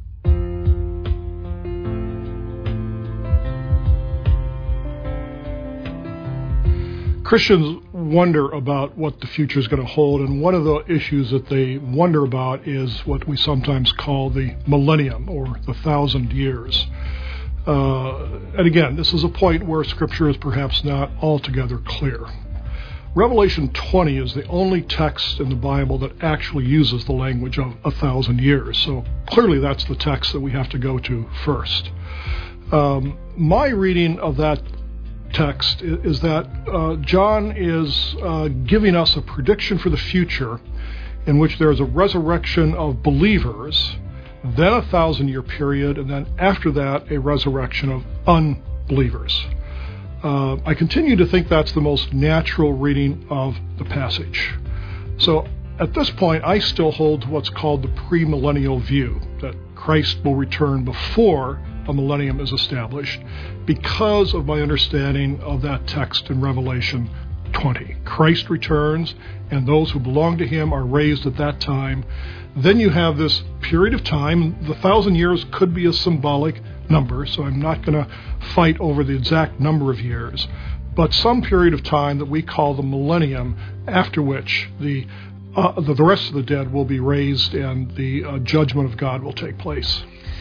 Christians wonder about what the future is going to hold, and one of the issues that they wonder about is what we sometimes call the millennium, or the thousand years. Uh, and again, this is a point where Scripture is perhaps not altogether clear. Revelation twenty is the only text in the Bible that actually uses the language of a thousand years, so clearly that's the text that we have to go to first. Um, my reading of that text is that uh, John is uh, giving us a prediction for the future in which there is a resurrection of believers, then a thousand-year period, and then after that a resurrection of unbelievers. Uh, I continue to think that's the most natural reading of the passage. So at this point, I still hold to what's called the premillennial view, that Christ will return before a millennium is established, because of my understanding of that text in Revelation twenty. Christ returns, and those who belong to him are raised at that time. Then you have this period of time. The thousand years could be a symbolic number, so I'm not going to fight over the exact number of years, but some period of time that we call the millennium, after which the uh, the, the rest of the dead will be raised and the uh, judgment of God will take place.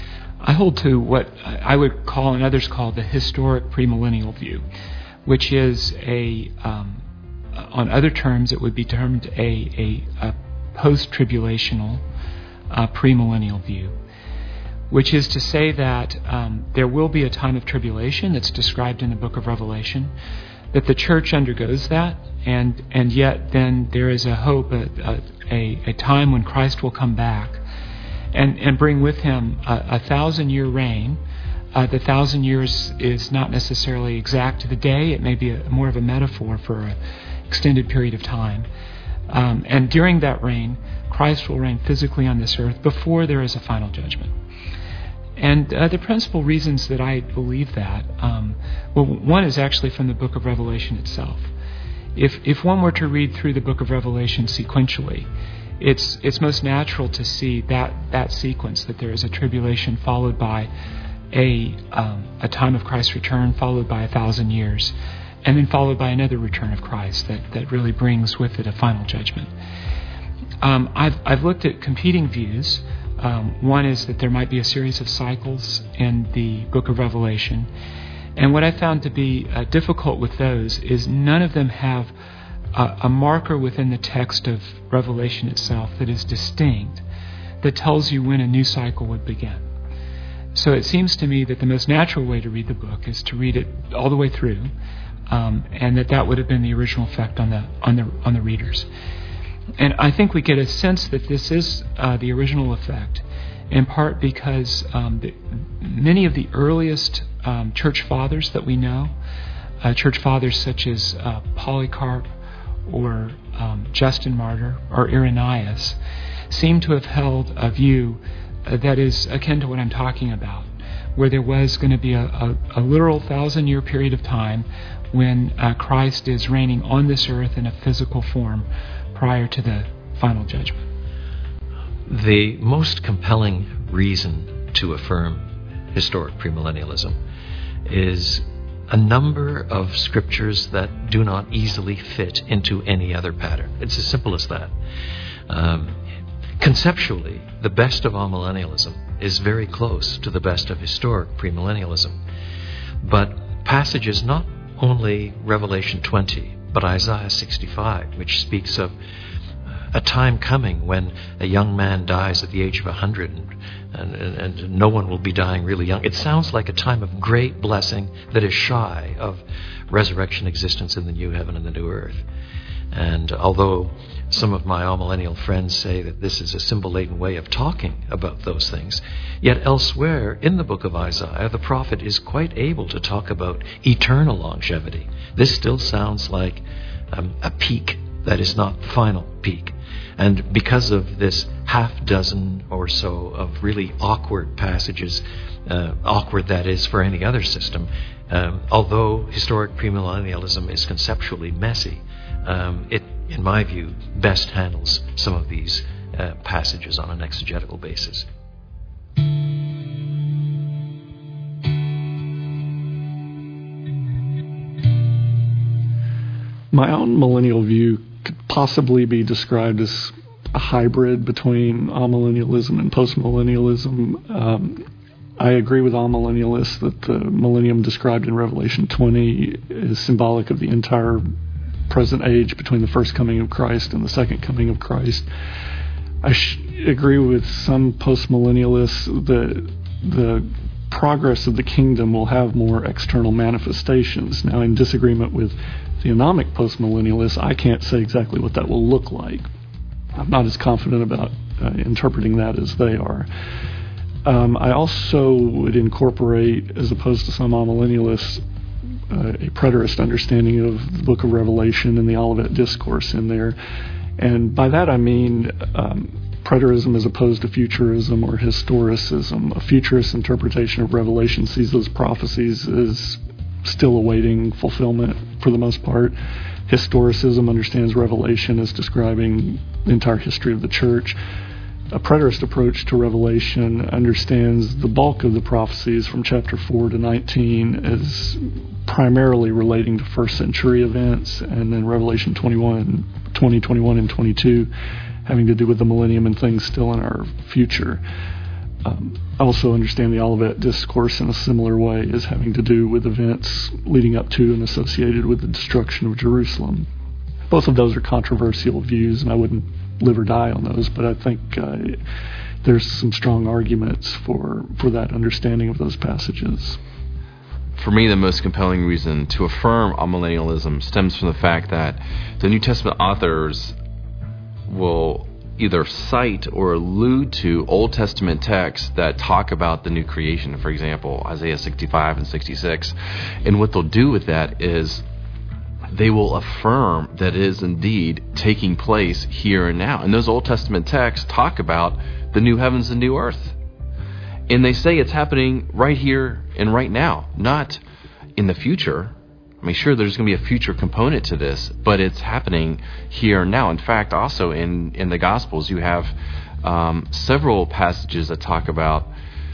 I hold to what I would call and others call the historic premillennial view, which is a, um, on other terms, it would be termed a, a, a post-tribulational uh, premillennial view, which is to say that um, there will be a time of tribulation that's described in the book of Revelation, that the church undergoes that, and and yet then there is a hope, a, a, a time when Christ will come back and, and bring with him a, a thousand-year reign. Uh, the thousand years is not necessarily exact to the day. It may be a, more of a metaphor for an extended period of time. Um, and during that reign, Christ will reign physically on this earth before there is a final judgment. And uh, the principal reasons that I believe that, um, well, one is actually from the book of Revelation itself. If if one were to read through the book of Revelation sequentially, it's it's most natural to see that, that sequence, that there is a tribulation followed by a um, a time of Christ's return, followed by a thousand years, and then followed by another return of Christ that, that really brings with it a final judgment. Um, I've I've looked at competing views. Um, one is that there might be a series of cycles in the book of Revelation. And what I found to be uh, difficult with those is none of them have a, a marker within the text of Revelation itself that is distinct, that tells you when a new cycle would begin. So it seems to me that the most natural way to read the book is to read it all the way through, um, and that that would have been the original effect on the on the on the readers. And I think we get a sense that this is uh, the original effect, in part because um, the, many of the earliest um, church fathers that we know, uh, church fathers such as uh, Polycarp or um, Justin Martyr or Irenaeus, seem to have held a view uh, that is akin to what I'm talking about, where there was going to be a, a, a literal thousand-year period of time when uh, Christ is reigning on this earth in a physical form prior to the final judgment. The most compelling reason to affirm historic premillennialism is a number of scriptures that do not easily fit into any other pattern. It's as simple as that. Um, conceptually, the best of amillennialism is very close to the best of historic premillennialism. But passages not only Revelation twenty, but Isaiah sixty-five, which speaks of a time coming when a young man dies at the age of a hundred, and, and, and no one will be dying really young. It sounds like a time of great blessing that is shy of resurrection existence in the new heaven and the new earth. And although some of my amillennial friends say that this is a symbol-laden way of talking about those things, yet elsewhere in the book of Isaiah, the prophet is quite able to talk about eternal longevity. This still sounds like um, a peak that is not the final peak. And because of this half dozen or so of really awkward passages, uh, awkward that is for any other system, um, although historic premillennialism is conceptually messy, um, it, in my view, best handles some of these uh, passages on an exegetical basis. My own millennial view could possibly be described as a hybrid between amillennialism and postmillennialism. Um, I agree with amillennialists that the millennium described in Revelation twenty is symbolic of the entire present age between the first coming of Christ and the second coming of Christ. I sh- agree with some postmillennialists that the progress of the kingdom will have more external manifestations. Now, in disagreement with theonomic postmillennialists, I can't say exactly what that will look like. I'm not as confident about uh, interpreting that as they are. Um, I also would incorporate, as opposed to some amillennialists, uh, a preterist understanding of the book of Revelation and the Olivet Discourse in there. And by that I mean um, preterism as opposed to futurism or historicism. A futurist interpretation of Revelation sees those prophecies as still awaiting fulfillment for the most part. Historicism understands Revelation as describing the entire history of the church. A preterist approach to Revelation understands the bulk of the prophecies from chapter four to nineteen as primarily relating to first century events, and then Revelation twenty-one, twenty, twenty-one, and twenty-two having to do with the millennium and things still in our future. Um, I also understand the Olivet Discourse in a similar way as having to do with events leading up to and associated with the destruction of Jerusalem. Both of those are controversial views, and I wouldn't live or die on those, but I think uh, there's some strong arguments for, for that understanding of those passages. For me, the most compelling reason to affirm amillennialism stems from the fact that the New Testament authors will either cite or allude to Old Testament texts that talk about the new creation, for example, Isaiah sixty-five and sixty-six. And what they'll do with that is they will affirm that it is indeed taking place here and now. And those Old Testament texts talk about the new heavens and new earth. And they say it's happening right here and right now, not in the future. I mean, sure, there's going to be a future component to this, but it's happening here and now. In fact, also in, in the Gospels, you have um, several passages that talk about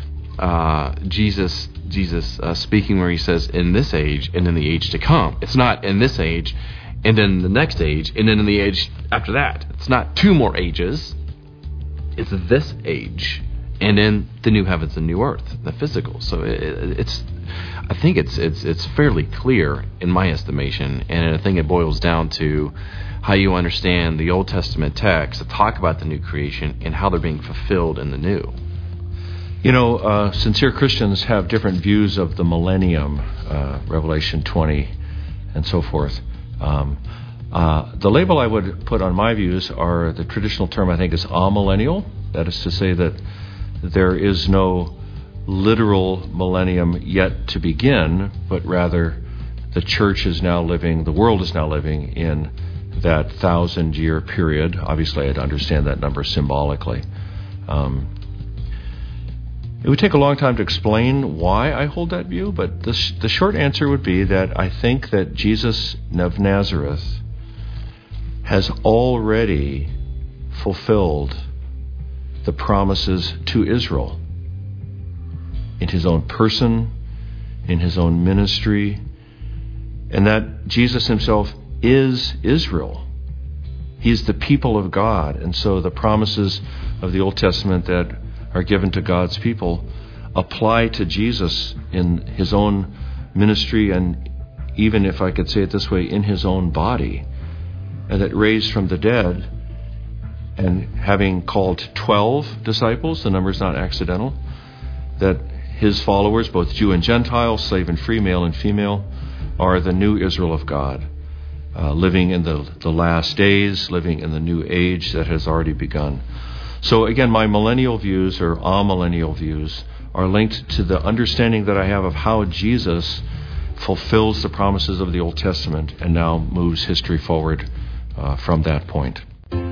uh, Jesus Jesus uh, speaking where he says, in this age and in the age to come. It's not in this age and then the next age and then in the age after that. It's not two more ages. It's this age and then the new heavens and new earth, the physical. So it, it's... I think it's it's it's fairly clear in my estimation, and I think it boils down to how you understand the Old Testament texts that talk about the new creation and how they're being fulfilled in the new. You know, uh, sincere Christians have different views of the millennium, uh, Revelation twenty, and so forth. Um, uh, the label I would put on my views are the traditional term I think is amillennial. That is to say that there is no literal millennium yet to begin, but rather the church is now living, the world is now living in that thousand year period. Obviously, I'd understand that number symbolically. Um, it would take a long time to explain why I hold that view, but the, sh- the short answer would be that I think that Jesus of Nazareth has already fulfilled the promises to Israel in his own person, in his own ministry, and that Jesus himself is Israel. He's the people of God, and so the promises of the Old Testament that are given to God's people apply to Jesus in his own ministry and even, if I could say it this way, in his own body, and that raised from the dead and having called twelve disciples, the number is not accidental, that his followers, both Jew and Gentile, slave and free, male and female, are the new Israel of God, uh, living in the, the last days, living in the new age that has already begun. So again, my millennial views or amillennial views are linked to the understanding that I have of how Jesus fulfills the promises of the Old Testament and now moves history forward uh, from that point.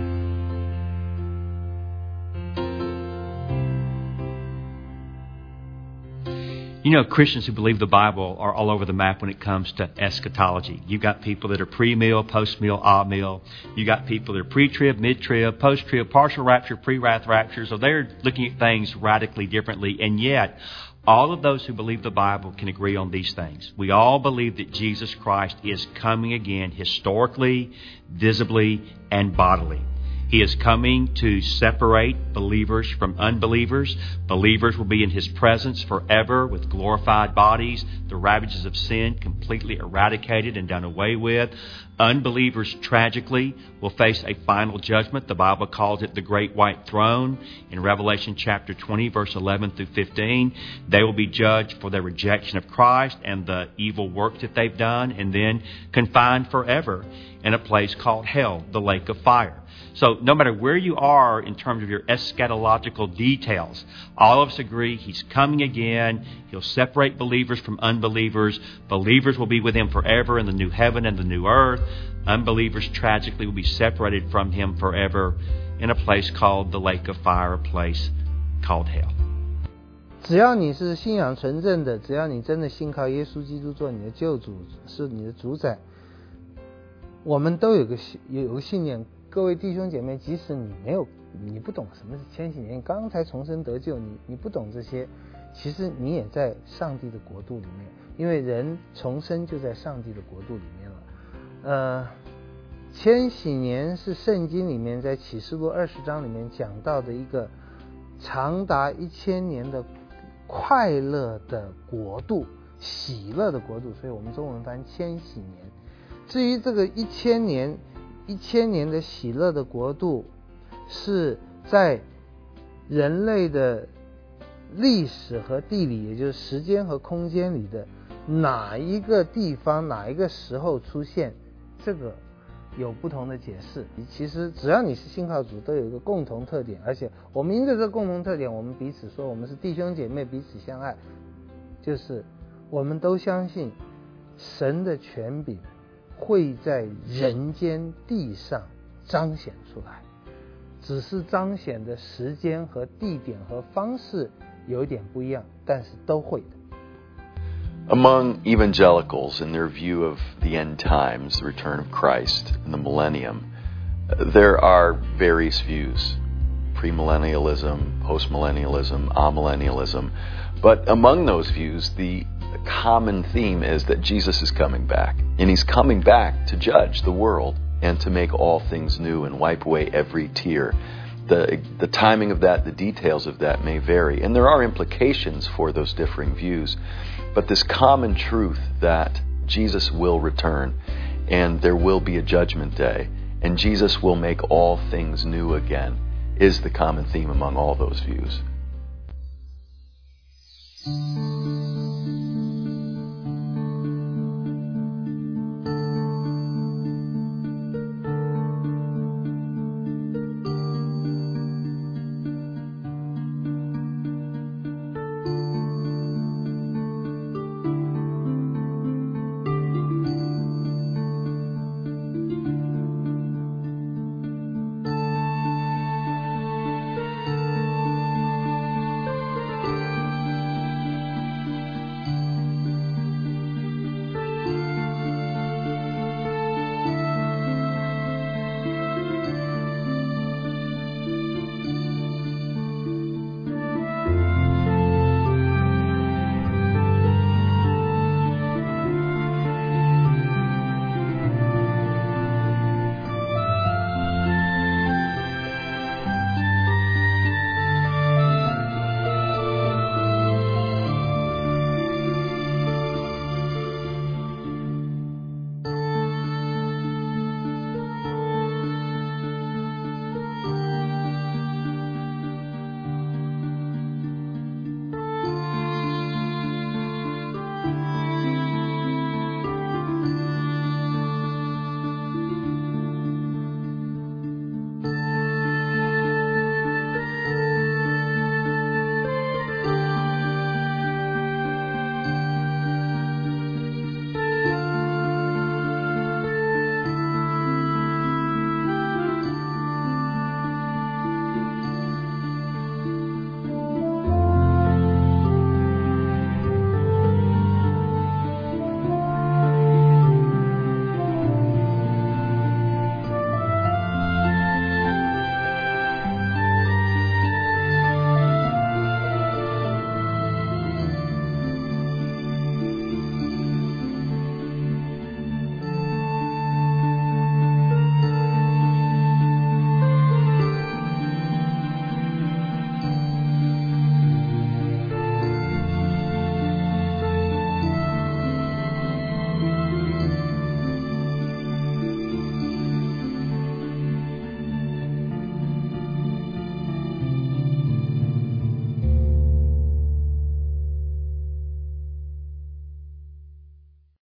You know, Christians who believe the Bible are all over the map when it comes to eschatology. You've got people that are pre-mill, post-mill, ah-mill. You've got people that are pre-trib, mid-trib, post-trib, partial rapture, pre-wrath rapture. So they're looking at things radically differently. And yet, all of those who believe the Bible can agree on these things. We all believe that Jesus Christ is coming again historically, visibly, and bodily. He is coming to separate believers from unbelievers. Believers will be in his presence forever with glorified bodies, the ravages of sin completely eradicated and done away with. Unbelievers, tragically, will face a final judgment. The Bible calls it the Great White Throne. In Revelation chapter twenty, verse eleven through fifteen, they will be judged for their rejection of Christ and the evil work that they've done, and then confined forever in a place called hell, the lake of fire. So no matter where you are in terms of your eschatological details, all of us agree he's coming again. He'll separate believers from unbelievers. Believers will be with him forever in the new heaven and the new earth. Unbelievers tragically will be separated from him forever in a place called the lake of fire, a place called hell. 只要你是信仰纯正的，只要你真的信靠耶稣基督做你的救主，是你的主宰，我们都有个有个信念。各位弟兄姐妹，即使你没有，你不懂什么是千禧年，刚才重生得救，你你不懂这些，其实你也在上帝的国度里面，因为人重生就在上帝的国度里面了。呃，千禧年是圣经里面在启示录二十章里面讲到的一个长达一千年的快乐的国度，喜乐的国度，所以我们中文翻千禧年。至于这个一千年一千年的喜乐的国度，是在人类的历史和地理，也就是时间和空间里的哪一个地方哪一个时候出现，这个有不同的解释。其实只要你是信靠主，都有一个共同特点，而且我们因着这个共同特点，我们彼此说我们是弟兄姐妹，彼此相爱，就是我们都相信神的权柄会在人间地上彰显出来，只是彰显的时间和地点和方式有一点不一样，但是都会的。 Among evangelicals in their view of the end times, the return of Christ, and the millennium, there are various views. Premillennialism, postmillennialism, amillennialism. But among those views, the common theme is that Jesus is coming back. And he's coming back to judge the world and to make all things new and wipe away every tear. The, the timing of that, the details of that may vary. And there are implications for those differing views. But this common truth that Jesus will return and there will be a judgment day and Jesus will make all things new again is the common theme among all those views.